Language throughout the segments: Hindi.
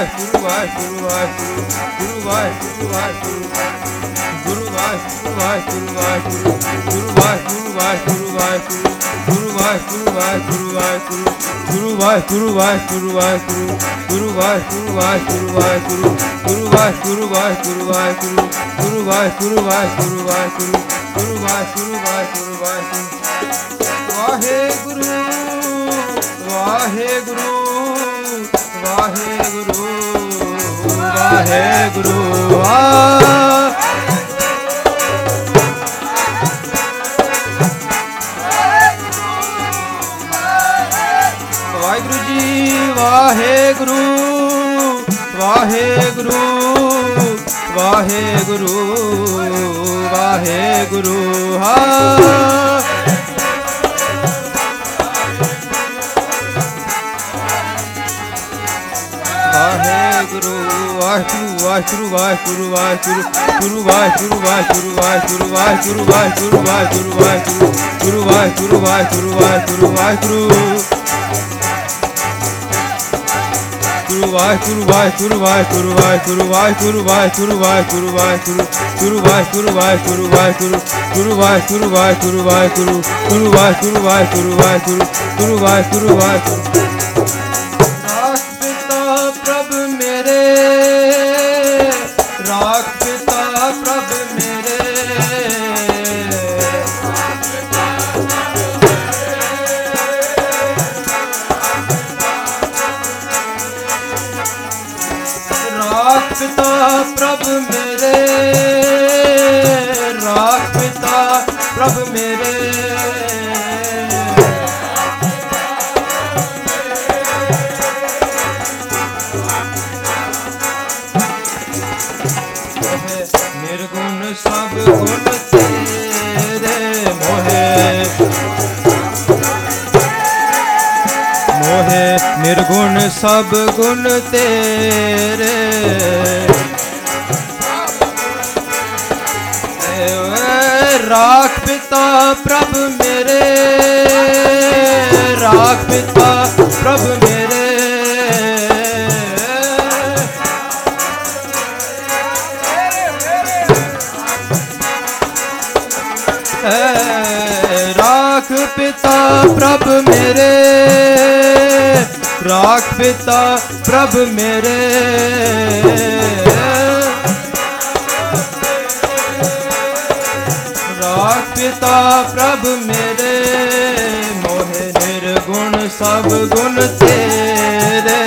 वाहिगुरु वाहिगुरु वाहिगुरु गुरु वाहिगुरु वाहिगुरु गुरु वाहिगुरु वाहिगुरु वाहिगुरु गुरु वाहिगुरु वाहिगुरु वाहिगुरु गुरु वाहिगुरु वाहिगुरु वाहिगुरु गुरु वाहिगुरु वाहिगुरु वाहिगुरु गुरु वाहिगुरु वाहिगुरु वाहिगुरु गुरु वाहिगुरु वाहिगुरु वाहिगुरु गुरु वाहिगुरु वाहिगुरु वाहिगुरु गुरु वाहिगुरु वाहिगुरु वाहिगुरु वाहेगुरु वाहेगुरु वाहेगुरु वाहेगुरु वाहेगुरु जी वाहेगुरु वाहेगुरु वाहेगुरु वाहेगुरु वाहेगुरु वाहिगुरु वाहिगुरु वाहिगुरु गुरु वाहिगुरु वाहिगुरु वाहिगुरु वाहिगुरु वाहिगुरु वाहिगुरु वाहिगुरु गुरु वाहिगुरु वाहिगुरु वाहिगुरु वाहिगुरु गुरु वाहिगुरु वाहिगुरु वाहिगुरु वाहिगुरु वाहिगुरु वाहिगुरु वाहिगुरु वाहिगुरु गुरु वाहिगुरु वाहिगुरु वाहिगुरु गुरु वाहिगुरु वाहिगुरु वाहिगुरु गुरु वाहिगुरु वाहिगुरु वाहिगुरु गुरु वाहिगुरु वाहिगुरु राख पिता प्रभ मेरे राख पिता प्रभ मेरे राख पिता प्रभ मेरे राख पिता प्रभ मेरे निर्गुण सब गुण तेरे मोहे मोहे निर्गुण सब गुण तेरे राख पिता प्रभ मेरे राख पिता प्रभ मेरे राख पिता प्रभ मेरे राख पिता प्रभ मेरे राख पिता प्रभ मेरे मोहे निर्गुण सब गुण तेरे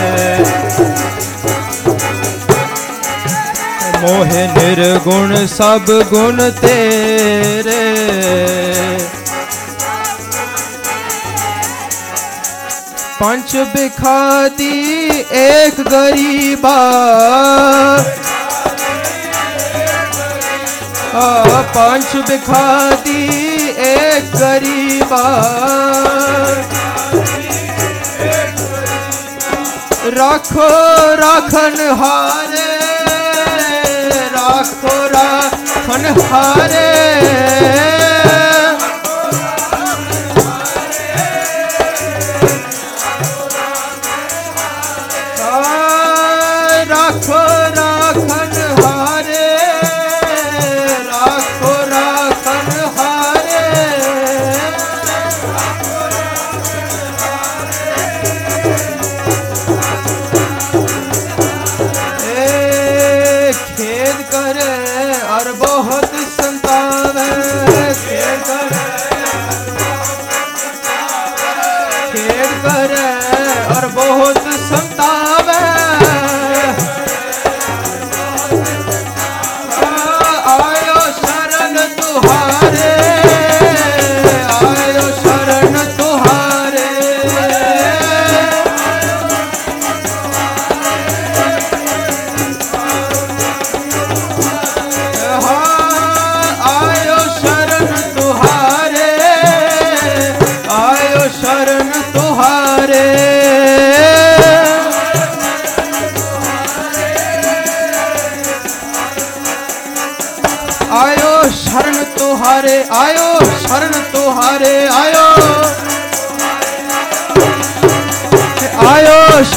मोहे निर्गुण सब गुण तेरे पंच बिखाती एक गरीबा पंच बिखाती एक गरीबा राखो राखन हारे राखो राखन हारे राखो राखन हारे राखो राखन हारे खेद करे और बहुत संतावे खेद करे और बहुत संतावे आयो शरण तुहारे आयो शरण तुहारे आयो शरण तुहारे आयो शरण तुहारे आयो शरण तुहारे आयो शरण तुहारे आयो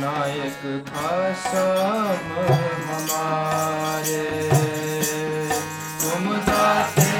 नायक खासा हमारे। तुम दाते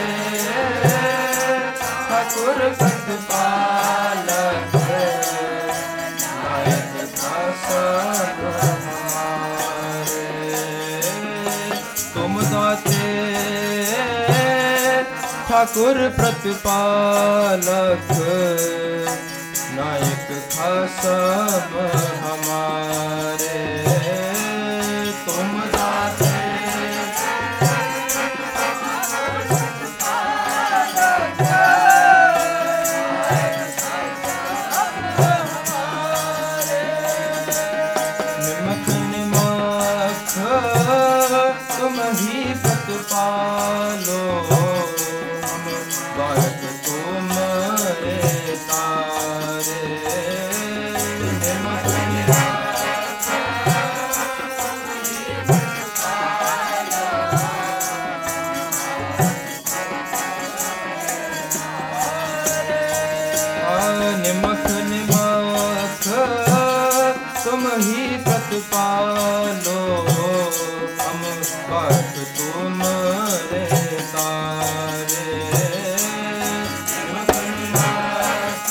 ठाकुर प्रतिपालक, नायक खासा हमारे। तुम दाते ठाकुर प्रतिपालक, नायक खासा हमारे। तुम दाते निमख निमख तुम ही प्रतिपालो, हम बालक तुम्हारे तारे। निमख निमख निमख तुम ही प्रतिपालो, हम बालक तुम्हारे तारे। निमख निमख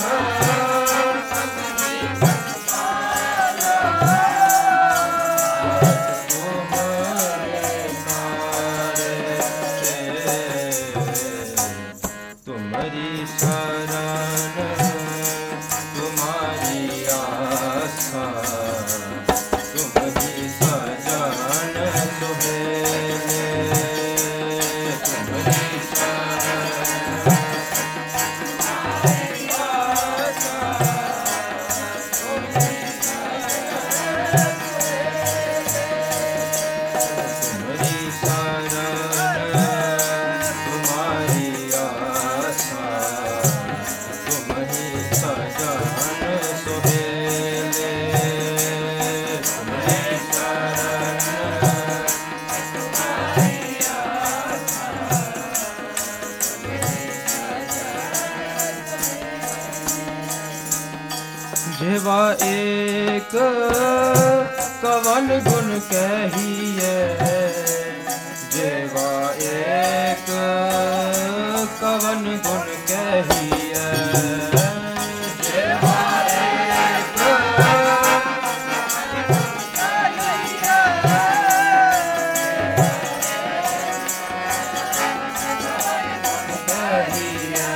तुम्हारी शरण तुम्हारी आस्था, तुम्हारी सजन सुहेले। तुम्हारी शरण तुम्हारी आस्था, तुम्हारी शरण तुम्हारी आस्था, तुम्हारी सजन सुहेले। तुम्हारी शरण जेवा एक कवन गुण कहिए, जेवा एक कवन गुण कहिए। जेवा एक कहिए।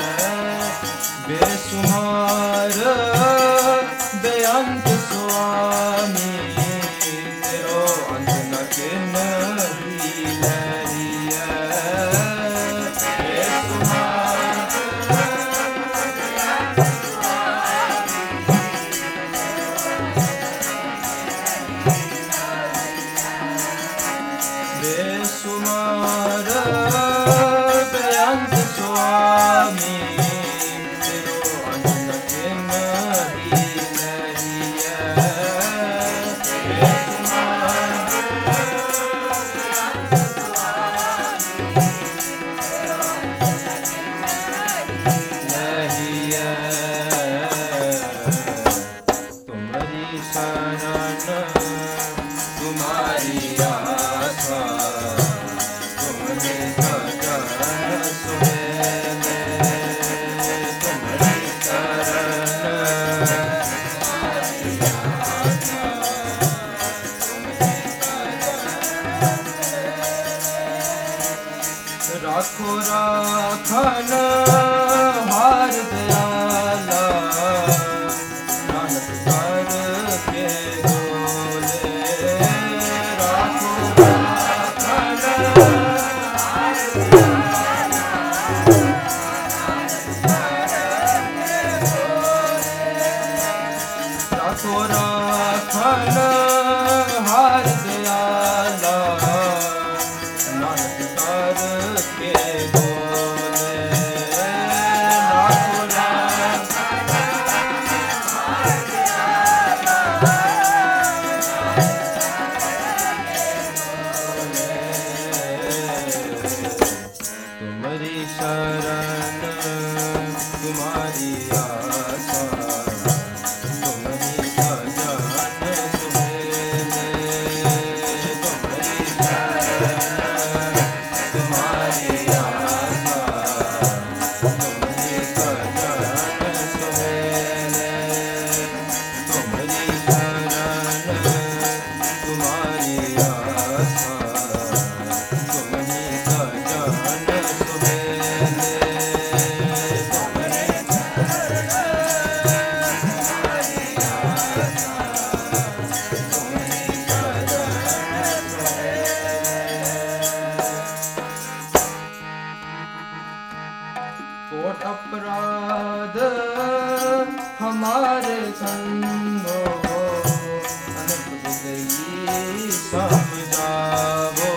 बेसुमार बेअंत स्वामी, तेरो अंत न किन्ही लहरिया। बेसुमार बेसुमार बेअंत स्वामी, तेरो अंत न किन्ही लहरिया। लहरिया तुम्हारी शरण तुम्हारी आस्था, तुम्हारी सजन सुहेले। तुम्हारी शरण राखो राखन हार दयाला, नानक कर के बोले। राखो राखन राखो राखन हार दयाला, नानक कर के बोले। राखो तुम्हारी शरण तुम्हारी आशा, तुम्हारी सजन कोट अपराध हमारे संगो अनंत गई समझावो।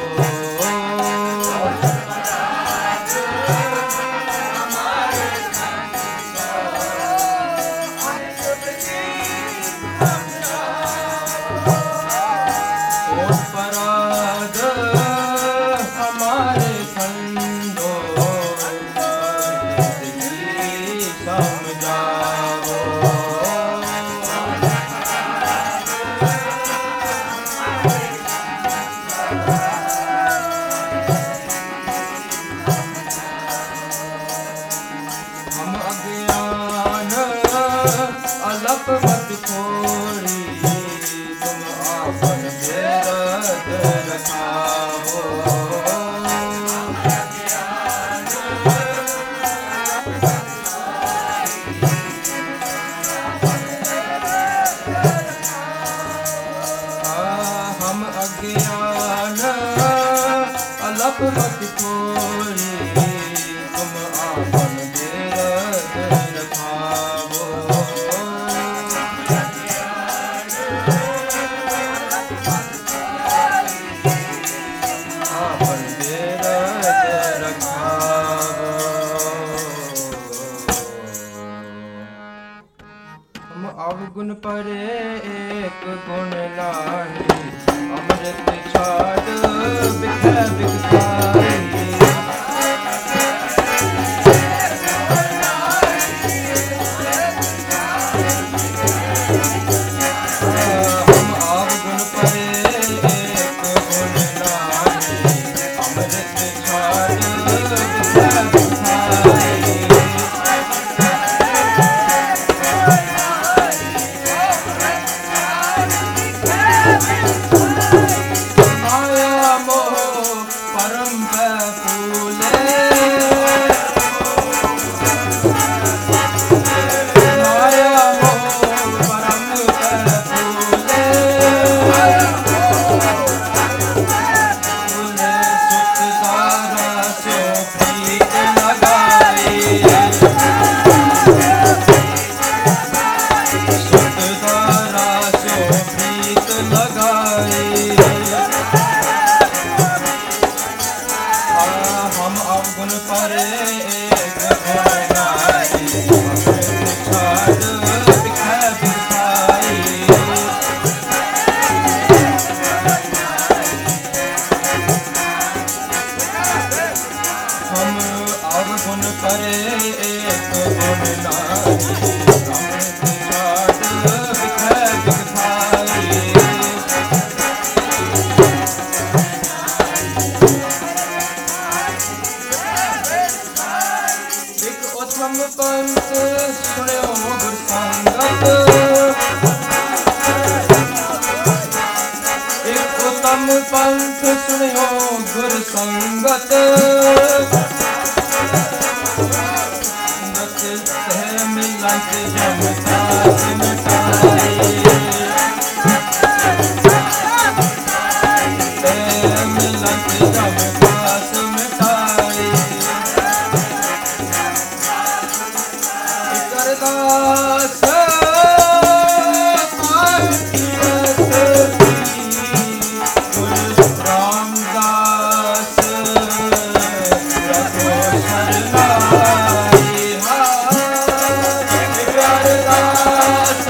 अलप मत छोड़ी तुम आपन बेरद रखावो। हम अज्ञान अलप मत छोड़ी तुम आपन बेरद रखावो। हम अवगुण परे एक गुण नाही अमृत छाड़ बिख बिखाई। हम अवगुण परे एक गुण नाही अमृत छाड़ बिख बिखाई। हम अवगुण परे एक गुण नाही अमृत छाड़ बिख बिखाई। हम अवगुण परे एक गुण नाही अमृत छाड़ बिख बिखाई। उत्तम पंथ सुनो गुर संगत एक उत्तम पंथ सुनो गुर संगत। सह मिलत जम साथ मिटाई। सह मिलत जम साथ मिटाई। दास रामदास रखो शरणाई। दास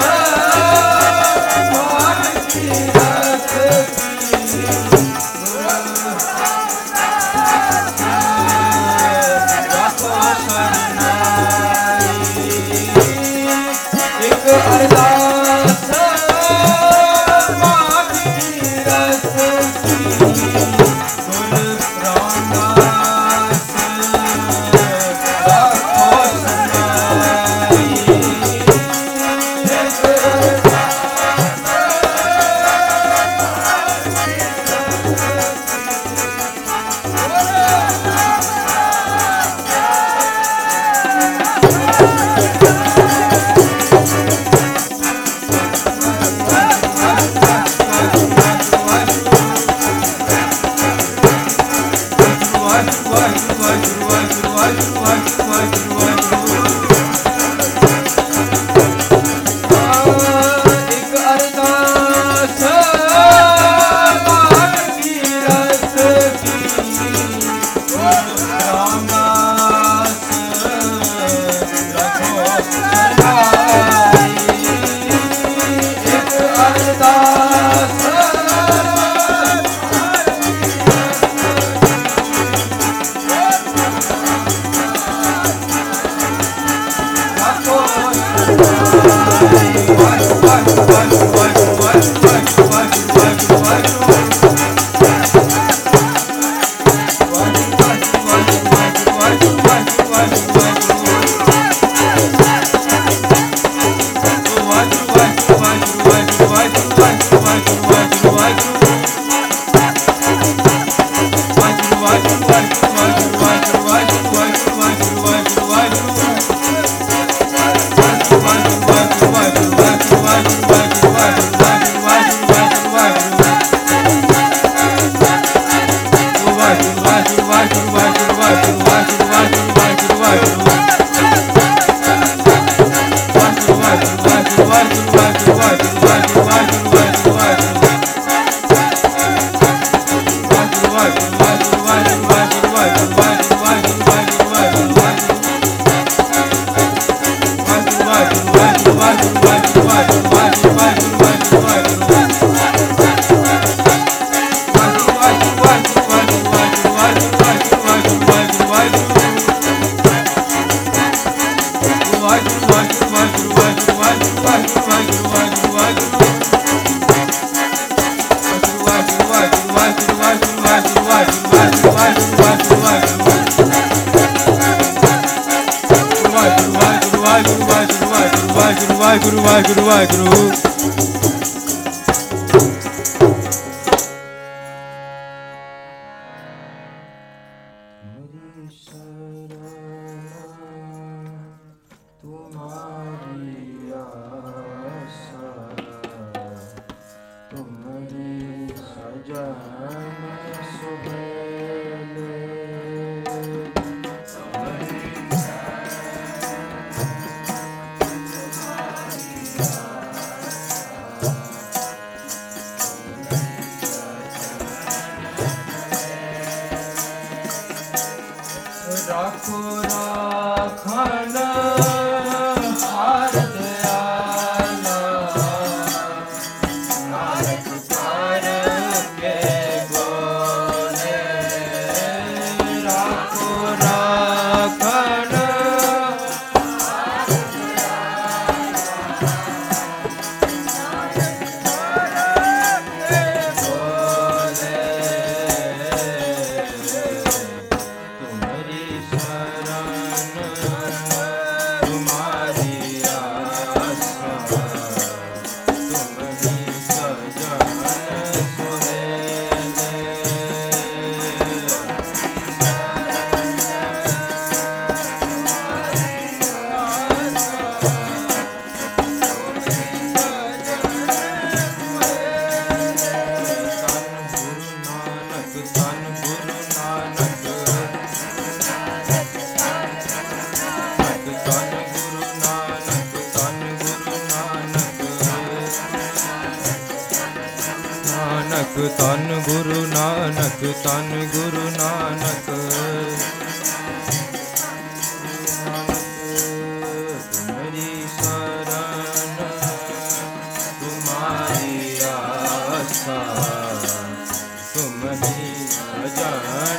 तुम ही सजन